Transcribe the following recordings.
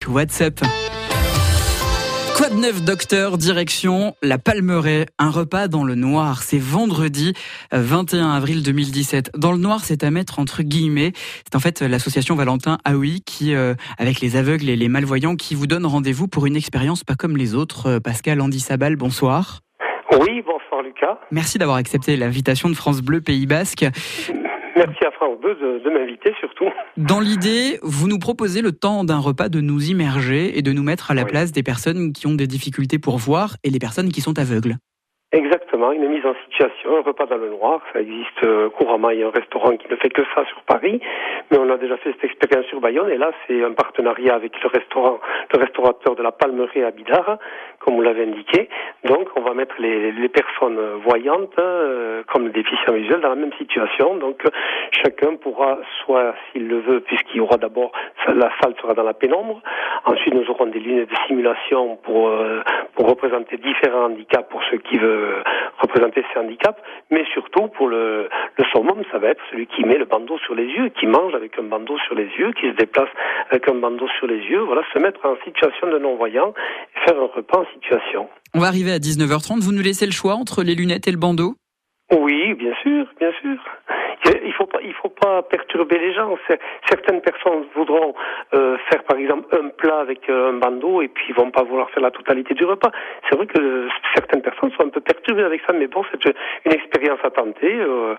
WhatsApp. Quoi de neuf, docteur? Direction la Palmeraie, un repas dans le noir. C'est vendredi 21 avril 2017. Dans le noir, c'est à mettre entre guillemets. C'est en fait l'association Valentin Aoui qui, avec les aveugles et les malvoyants, qui vous donne rendez-vous pour une expérience pas comme les autres. Pascal Andissabal, bonsoir. Oui, bonsoir Lucas. Merci d'avoir accepté l'invitation de France Bleu Pays Basque. Merci à France 2 de m'inviter surtout. Dans l'idée, vous nous proposez le temps d'un repas de nous immerger et de nous mettre à la place des personnes qui ont des difficultés pour voir et les personnes qui sont aveugles. Exactement, une mise en situation, un repas dans le noir, ça existe couramment. Il y a un restaurant qui ne fait que ça sur Paris, mais on a déjà fait cette expérience sur Bayonne, et là c'est un partenariat avec le restaurateur de la Palmeraie à Bidart, comme vous l'avez indiqué. Donc on va mettre les personnes voyantes, comme les déficients visuels, dans la même situation. Donc chacun pourra, soit s'il le veut, puisqu'il y aura d'abord, la salle sera dans la pénombre, ensuite nous aurons des lunettes de simulation pour représenter différents handicaps pour ceux qui veulent représenter ces handicaps, mais surtout pour le summum, ça va être celui qui met le bandeau sur les yeux, qui mange avec un bandeau sur les yeux, qui se déplace avec un bandeau sur les yeux, voilà, se mettre en situation de non-voyant et faire un repas en situation. On va arriver à 19h30, vous nous laissez le choix entre les lunettes et le bandeau ? Oui, bien sûr, bien sûr. Il faut pas perturber les gens. Certaines personnes voudront faire par exemple un plat avec un bandeau et puis ils vont pas vouloir faire la totalité du repas. C'est vrai que certaines personnes sont un peu perturbées avec ça, mais bon, c'est une expérience à tenter.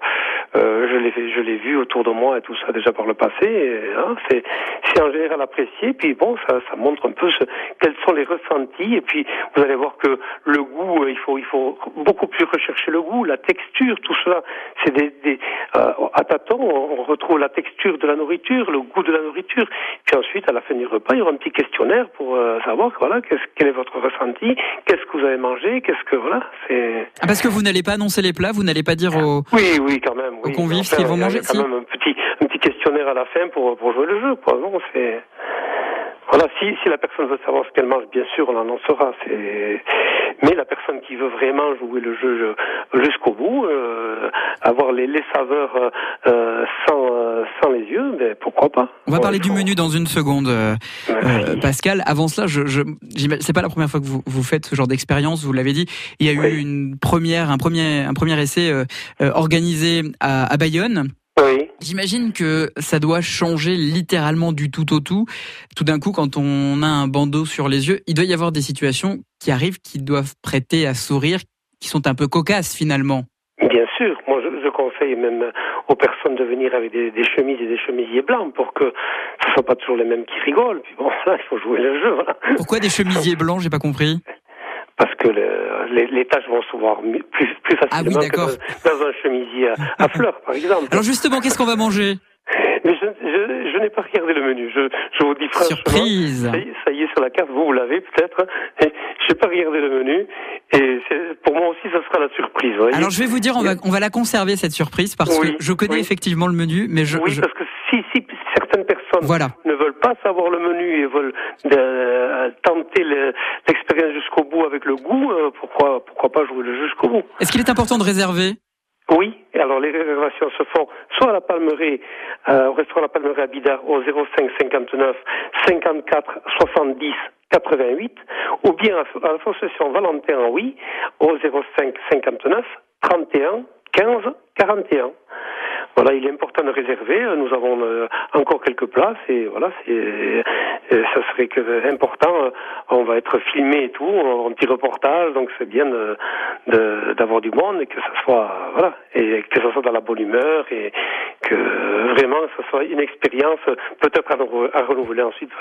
Je l'ai vu autour de moi et tout ça déjà par le passé. C'est en général apprécié. Puis bon, ça montre un peu quels sont les ressentis. Et puis vous allez voir que le goût, il faut beaucoup plus rechercher le goût, la texture, tout cela. C'est à tâtons, on retrouve la texture de la nourriture, le goût de la nourriture. Puis ensuite, à la fin du repas, il y aura un petit questionnaire pour savoir, voilà, quel est votre ressenti, qu'est-ce que vous avez mangé, c'est... Ah, parce que vous n'allez pas annoncer les plats, vous n'allez pas dire aux quand même, aux convives ce qu'ils vont manger. Il y a quand même un petit questionnaire à la fin pour jouer le jeu, quoi. Non, c'est... Voilà, si la personne veut savoir ce qu'elle mange, bien sûr, on l'annoncera. Mais la personne qui veut vraiment jouer le jeu jusqu'au bout, avoir les saveurs sans les yeux, ben pourquoi pas. On va parler du menu dans une seconde, Pascal. Avant cela, c'est pas la première fois que vous faites ce genre d'expérience. Vous l'avez dit, il y a eu un premier essai organisé à Bayonne. Oui. J'imagine que ça doit changer littéralement du tout au tout. Tout d'un coup, quand on a un bandeau sur les yeux, il doit y avoir des situations qui arrivent, qui doivent prêter à sourire, qui sont un peu cocasses finalement. Bien sûr. Moi, je conseille même aux personnes de venir avec des chemises et des chemisiers blancs pour que ce soit pas toujours les mêmes qui rigolent. Puis bon, là, il faut jouer le jeu. Voilà. Pourquoi des chemisiers blancs? J'ai pas compris. Parce que les tâches vont se voir plus facilement que dans un chemisier à fleurs, par exemple. Alors justement, qu'est-ce qu'on va manger? Mais je n'ai pas regardé le menu. Je vous dis franchement. Surprise. Ça y est sur la carte. Vous l'avez peut-être. Je n'ai pas regardé le menu. Et pour moi aussi, ça sera la surprise. Alors je vais vous dire, on va la conserver cette surprise parce que je connais effectivement le menu, mais parce que si certaines personnes ne veulent pas savoir le menu et veulent tenter l'expérience jusqu'au bout avec le goût, pourquoi pas jouer le jeu jusqu'au bout. Est-ce qu'il est important de réserver? Oui, alors les réservations se font soit à la Palmeraie, au restaurant La Palmeraie à Bidart, au 05 59 54 70 88, ou bien à l'association Valentin Aoui, au 05 59 31 15 41. Voilà, il est important de réserver. Nous avons encore quelques places et voilà, ça serait important. On va être filmé et tout, un petit reportage, donc c'est bien d'avoir du monde et que ça soit et que ça soit dans la bonne humeur et que vraiment ça soit une expérience peut-être à renouveler ensuite.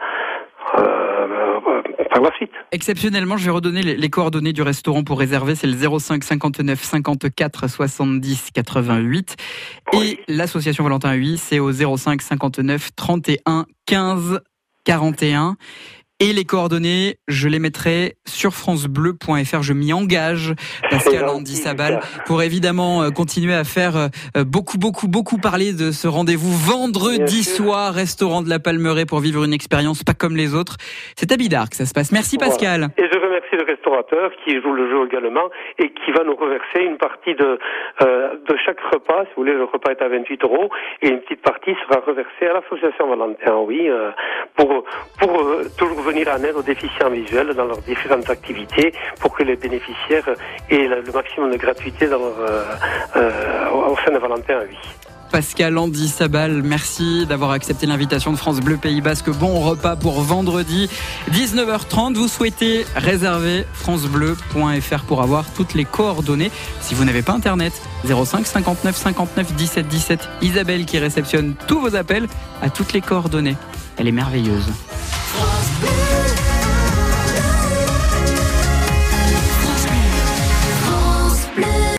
Par la suite. Exceptionnellement, je vais redonner les coordonnées du restaurant pour réserver. C'est le 05 59 54 70 88. Et l'association Valentin Aoui, c'est au 05 59 31 15 41. Et les coordonnées, je les mettrai sur francebleu.fr. Je m'y engage, Pascal Landissabal, pour évidemment continuer à faire beaucoup parler de ce rendez-vous vendredi soir, restaurant de la Palmeraie, pour vivre une expérience pas comme les autres. C'est à Bidart que ça se passe. Merci Pascal. Et je remercie le restaurateur qui joue le jeu également et qui va nous reverser une partie de chaque repas. Si vous voulez, le repas est à 28 € et une petite partie sera reversée à l'association Valentin, pour toujours venir en aide aux déficients visuels dans leurs différentes activités, pour que les bénéficiaires aient le maximum de gratuité dans au sein de Valentin, Pascal Landissabal, merci d'avoir accepté l'invitation de France Bleu Pays Basque. Bon repas pour vendredi, 19h30. Vous souhaitez réserver francebleu.fr pour avoir toutes les coordonnées. Si vous n'avez pas internet, 05 59 59 17 17. Isabelle qui réceptionne tous vos appels a toutes les coordonnées. Elle est merveilleuse.